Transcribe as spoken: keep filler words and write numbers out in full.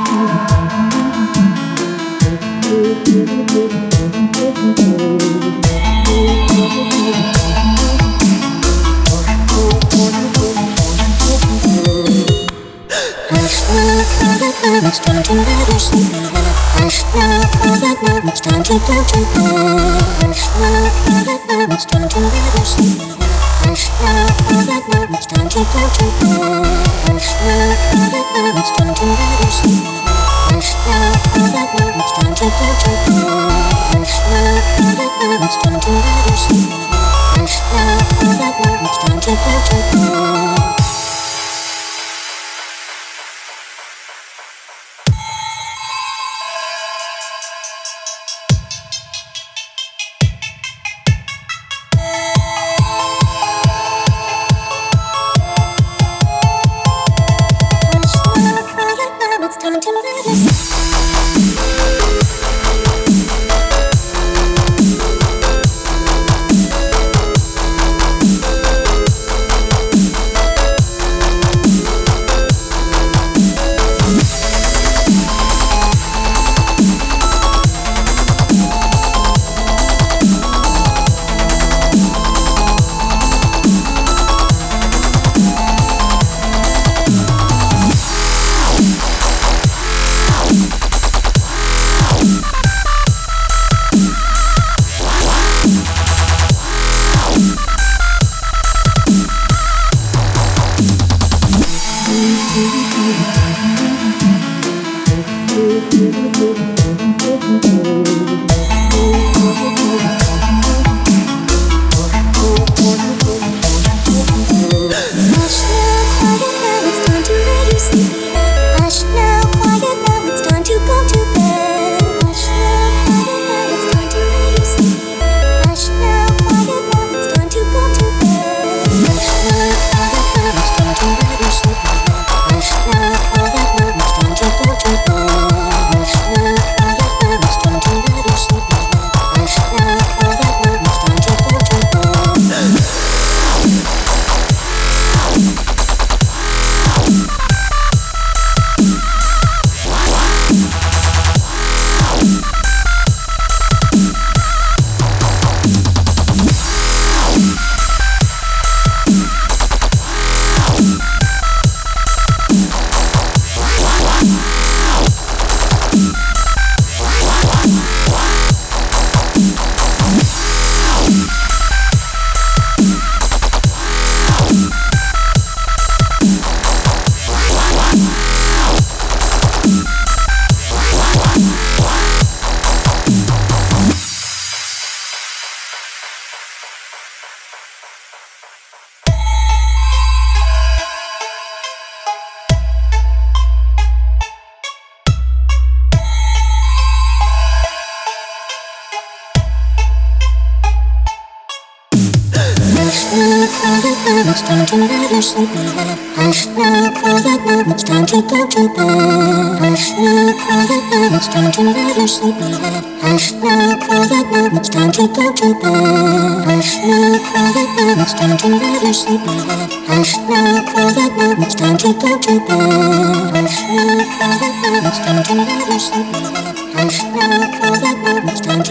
It's time to let her sleep. Hush now, quiet now, it's time to go to bed. Hush now, quiet now, it's time to let her sleep. Hush now, quiet now, it's time to go to bed. Hush now, quiet now, it's time to let her sleep. Hush now, quiet now, it's time to go to bed. Hush now, quiet now, it's time to let her sleep. Hush now, quiet now, it's time to go to bed. Time to let us it's time to let her sleep. Hush now, quiet now, it's time to go to bed. Hush now, quiet now, it's time to let her sleep. Hush now, quiet now, it's time to go to bed. Hush now, quiet now, it's time to let her sleep. Hush now, quiet now, it's time to go to bed. Hush now, quiet now, it's time to let her sleep. Hush now, quiet now, it's time